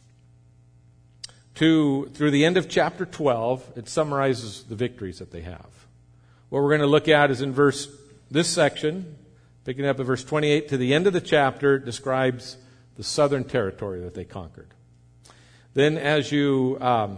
to through the end of chapter twelve, it summarizes the victories that they have. What we're going to look at is in verse this section, picking up at verse twenty-eight to the end of the chapter, describes the southern territory that they conquered. Then, as you um,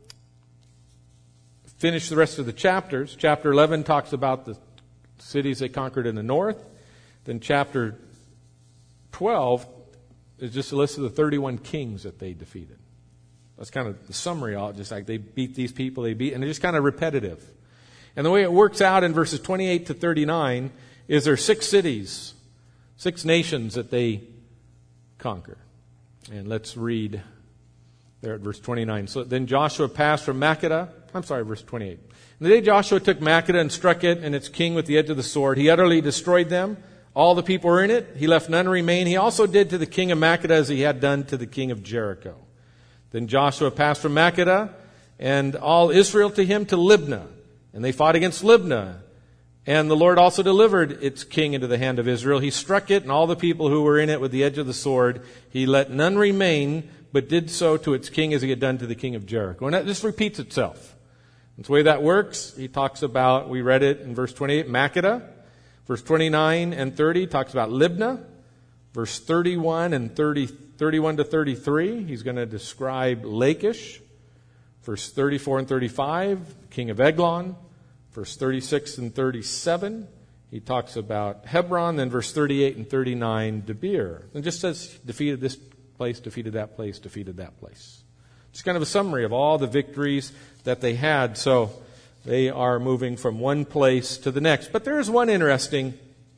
finish the rest of the chapters, chapter eleven talks about the cities they conquered in the north. Then chapter twelve is just a list of the thirty-one kings that they defeated. That's kind of the summary. All just like they beat these people, they beat, and they're just kind of repetitive. And the way it works out in verses twenty-eight to thirty-nine is there are six cities, six nations that they conquer. And let's read there at verse twenty-nine. So then Joshua passed from Makkedah. I'm sorry, verse twenty-eight. In the day Joshua took Makkedah and struck it and its king with the edge of the sword, he utterly destroyed them. All the people were in it. He left none remain. He also did to the king of Makkedah as he had done to the king of Jericho. Then Joshua passed from Makkedah and all Israel to him to Libnah. And they fought against Libnah. And the Lord also delivered its king into the hand of Israel. He struck it and all the people who were in it with the edge of the sword. He let none remain, but did so to its king as he had done to the king of Jericho. And that just repeats itself. That's the way that works. He talks about, we read it in verse twenty-eight, Makkedah. Verse twenty-nine and thirty talks about Libnah. Verse thirty-one and thirty, thirty-one to thirty-three, he's going to describe Lachish. Verse thirty-four and thirty-five, king of Eglon. Verse thirty-six and thirty-seven, he talks about Hebron. Then verse thirty-eight and thirty-nine, Debir. And just says defeated this place, defeated that place, defeated that place. Just kind of a summary of all the victories that they had. So they are moving from one place to the next. But there is one interesting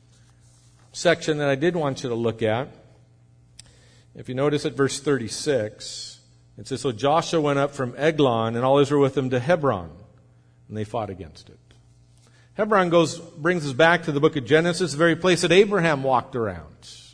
section that I did want you to look at. If you notice at verse thirty-six, it says, so Joshua went up from Eglon and all Israel with him to Hebron, and they fought against it. Hebron goes brings us back to the book of Genesis, the very place that Abraham walked around.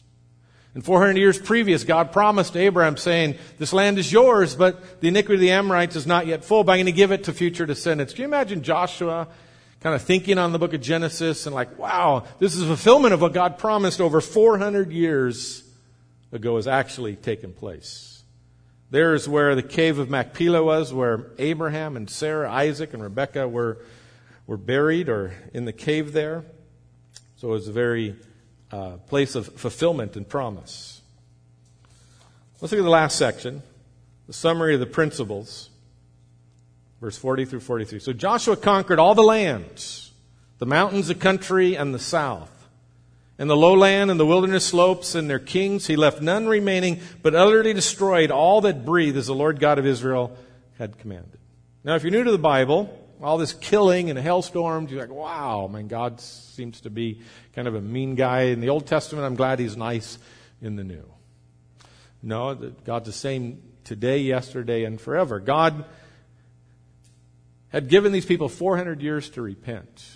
And four hundred years previous, God promised to Abraham saying, this land is yours, but the iniquity of the Amorites is not yet full, but I'm going to give it to future descendants. Can you imagine Joshua kind of thinking on the book of Genesis and like, wow, this is a fulfillment of what God promised over four hundred years ago has actually taken place. There's where the cave of Machpelah was, where Abraham and Sarah, Isaac and Rebekah were, were buried or in the cave there. So it was a very Uh, place of fulfillment and promise. Let's look at the last section, the summary of the principles, verse forty through forty-three. So Joshua conquered all the lands, the mountains, the country, and the south, and the lowland and the wilderness slopes and their kings. He left none remaining, but utterly destroyed all that breathe, as the Lord God of Israel had commanded. Now, if you're new to the Bible, all this killing and hailstorms, you're like, wow, man, God seems to be kind of a mean guy in the Old Testament. I'm glad he's nice in the New. No, God's the same today, yesterday, and forever. God had given these people four hundred years to repent.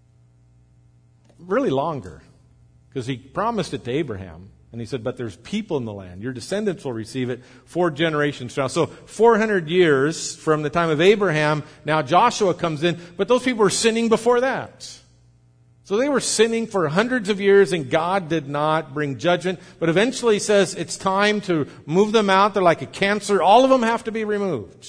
Really longer, because he promised it to Abraham. And he said, but there's people in the land. Your descendants will receive it four generations from now. So four hundred years from the time of Abraham, now Joshua comes in. But those people were sinning before that. So they were sinning for hundreds of years and God did not bring judgment. But eventually he says it's time to move them out. They're like a cancer. All of them have to be removed.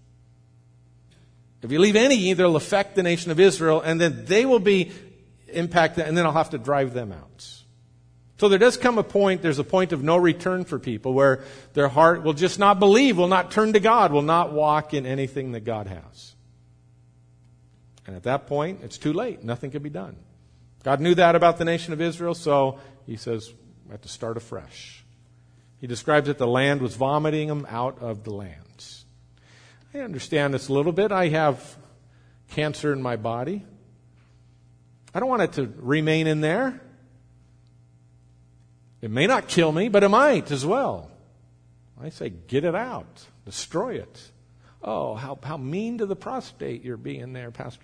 If you leave any, they'll affect the nation of Israel. And then they will be impacted. And then I'll have to drive them out. So there does come a point, there's a point of no return for people where their heart will just not believe, will not turn to God, will not walk in anything that God has. And at that point, it's too late. Nothing can be done. God knew that about the nation of Israel, so he says, we have to start afresh. He describes that the land was vomiting them out of the land. I understand this a little bit. I have cancer in my body. I don't want it to remain in there. It may not kill me, but it might as well. I say, get it out. Destroy it. Oh, how, how mean to the prostate you're being there, Pastor.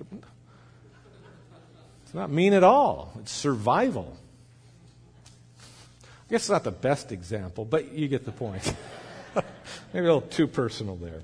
It's not mean at all. It's survival. I guess it's not the best example, but you get the point. Maybe a little too personal there.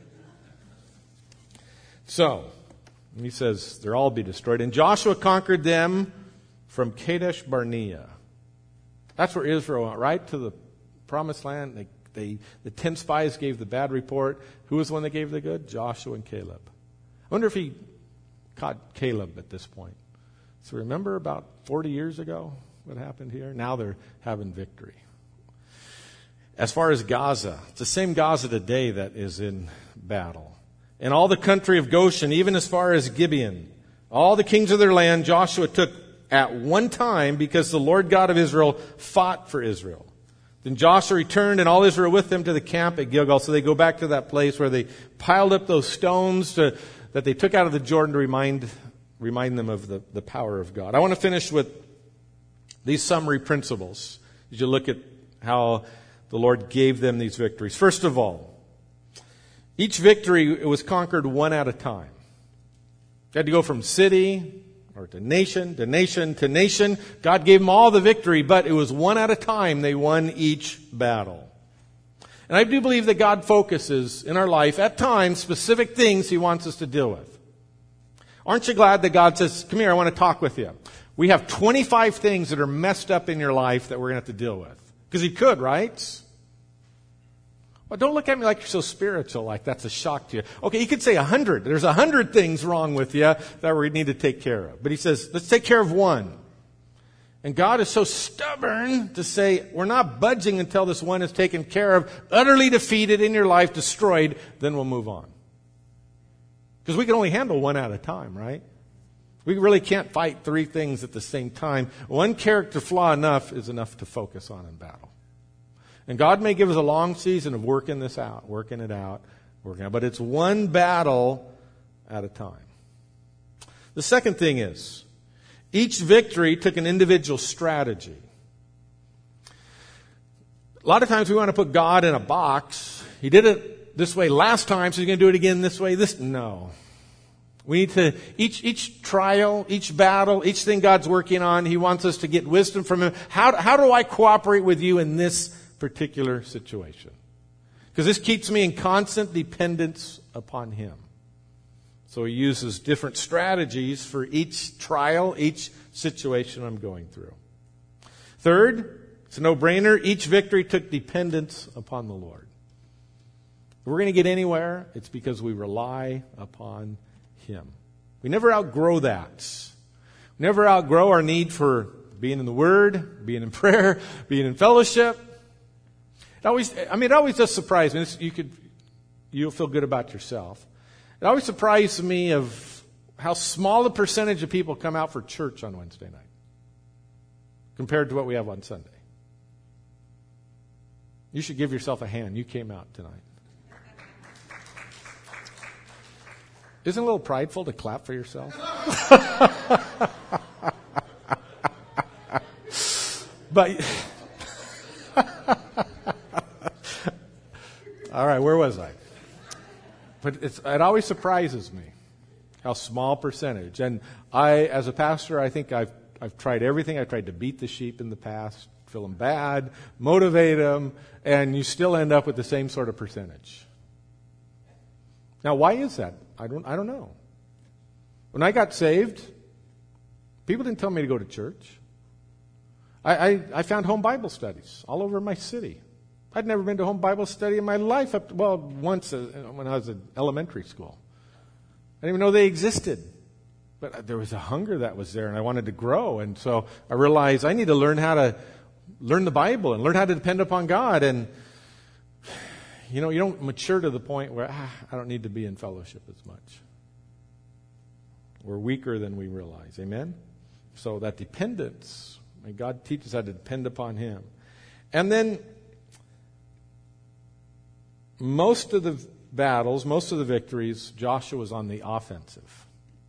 So, he says, they'll all be destroyed. And Joshua conquered them from Kadesh Barnea. That's where Israel went, right to the promised land. They, they, the ten spies gave the bad report. Who was the one that gave the good? Joshua and Caleb. I wonder if he caught Caleb at this point. So remember about forty years ago what happened here? Now they're having victory. As far as Gaza, it's the same Gaza today that is in battle. And all the country of Goshen, even as far as Gibeon, all the kings of their land, Joshua took at one time because the Lord God of Israel fought for Israel. Then Joshua returned and all Israel with him to the camp at Gilgal. So they go back to that place where they piled up those stones to, that they took out of the Jordan to remind, remind them of the, the power of God. I want to finish with these summary principles as you look at how the Lord gave them these victories. First of all, each victory was conquered one at a time. They had to go from city or to nation to nation to nation. God gave them all the victory, but it was one at a time they won each battle. And I do believe that God focuses in our life at times specific things He wants us to deal with. Aren't you glad that God says, come here, I want to talk with you. We have twenty-five things that are messed up in your life that we're going to have to deal with. Because He could, right? Well, don't look at me like you're so spiritual, like that's a shock to you. Okay, He could say a hundred. There's a hundred things wrong with you that we need to take care of. But He says, let's take care of one. And God is so stubborn to say, we're not budging until this one is taken care of, utterly defeated in your life, destroyed, then we'll move on. Because we can only handle one at a time, right? We really can't fight three things at the same time. One character flaw enough is enough to focus on in battle. And God may give us a long season of working this out, working it out, working it out. But it's one battle at a time. The second thing is, each victory took an individual strategy. A lot of times we want to put God in a box. He did it this way last time, so He's going to do it again this way. This no. We need to, each, each trial, each battle, each thing God's working on, He wants us to get wisdom from Him. How, how do I cooperate with you in this particular situation? Because this keeps me in constant dependence upon Him. So He uses different strategies for each trial, each situation I'm going through. Third, it's a no-brainer. Each victory took dependence upon the Lord. If we're going to get anywhere, it's because we rely upon Him. We never outgrow that. We never outgrow our need for being in the Word, being in prayer, being in fellowship. It always, I mean, it always does surprise me. You could, you'll feel good about yourself. It always surprises me of how small a percentage of people come out for church on Wednesday night compared to what we have on Sunday. You should give yourself a hand. You came out tonight. Isn't it a little prideful to clap for yourself? But, all right, where was I? But it's, it always surprises me how small percentage. And I, as a pastor, I think I've I've tried everything. I've tried to beat the sheep in the past, feel them bad, motivate them, and you still end up with the same sort of percentage. Now, why is that? I don't I don't know. When I got saved, people didn't tell me to go to church. I, I, I found home Bible studies all over my city. I'd never been to home Bible study in my life, up to, well, once uh, when I was in elementary school. I didn't even know they existed. But there was a hunger that was there, and I wanted to grow. And so I realized I need to learn how to learn the Bible and learn how to depend upon God. And, you know, you don't mature to the point where, ah, I don't need to be in fellowship as much. We're weaker than we realize. Amen? So that dependence, may God teach us how to depend upon Him. And then most of the battles, most of the victories, Joshua was on the offensive.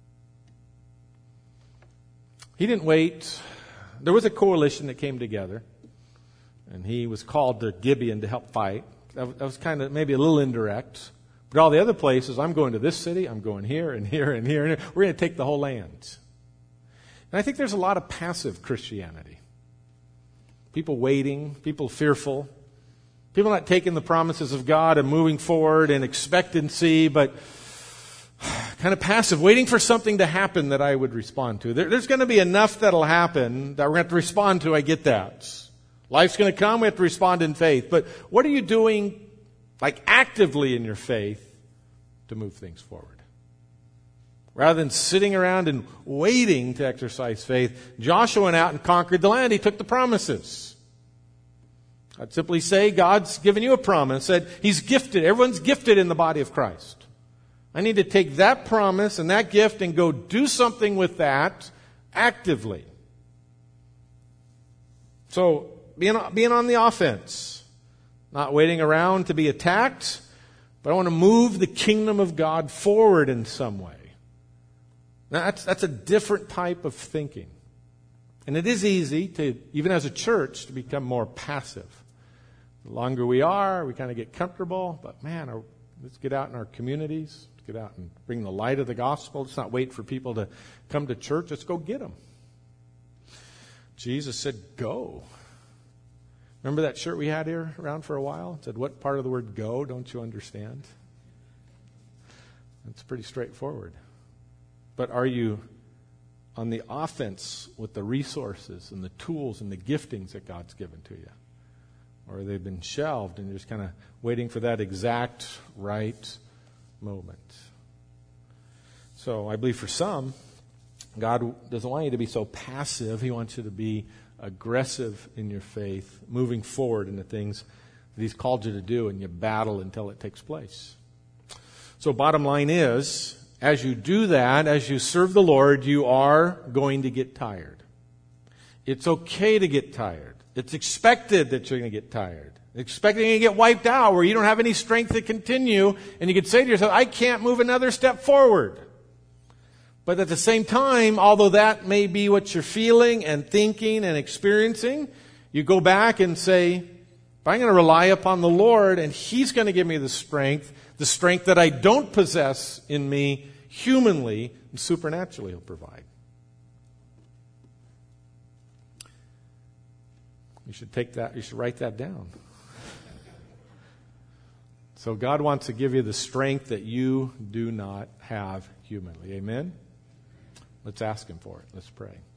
He didn't wait. There was a coalition that came together, and he was called to Gibeon to help fight. That was kind of maybe a little indirect. But all the other places, I'm going to this city, I'm going here and here and here and here. We're going to take the whole land. And I think there's a lot of passive Christianity. People waiting, people fearful. People not taking the promises of God and moving forward in expectancy, but kind of passive, waiting for something to happen that I would respond to. There, there's going to be enough that'll happen that we're going to have to respond to. I get that. Life's going to come. We have to respond in faith. But what are you doing, like actively in your faith, to move things forward? Rather than sitting around and waiting to exercise faith, Joshua went out and conquered the land. He took the promises. I'd simply say God's given you a promise that He's gifted. Everyone's gifted in the body of Christ. I need to take that promise and that gift and go do something with that actively. So being, being on the offense, not waiting around to be attacked, but I want to move the kingdom of God forward in some way. Now, that's, that's a different type of thinking. And it is easy to, even as a church, to become more passive. The longer we are, we kind of get comfortable. But man, our, let's get out in our communities. Let's get out and bring the light of the gospel. Let's not wait for people to come to church. Let's go get them. Jesus said, go. Remember that shirt we had here around for a while? It said, what part of the word go don't you understand? It's pretty straightforward. But are you on the offense with the resources and the tools and the giftings that God's given to you? Or they've been shelved and you're just kind of waiting for that exact right moment. So I believe for some, God doesn't want you to be so passive. He wants you to be aggressive in your faith, moving forward in the things that He's called you to do, and you battle until it takes place. So bottom line is, as you do that, as you serve the Lord, you are going to get tired. It's okay to get tired. It's expected that you're going to get tired. Expecting to get wiped out where you don't have any strength to continue, and you could say to yourself, I can't move another step forward. But at the same time, although that may be what you're feeling and thinking and experiencing, you go back and say, if I'm going to rely upon the Lord and He's going to give me the strength, the strength that I don't possess in me humanly, and supernaturally He'll provide. You should take that, you should write that down. So God wants to give you the strength that you do not have humanly. Amen? Let's ask Him for it. Let's pray.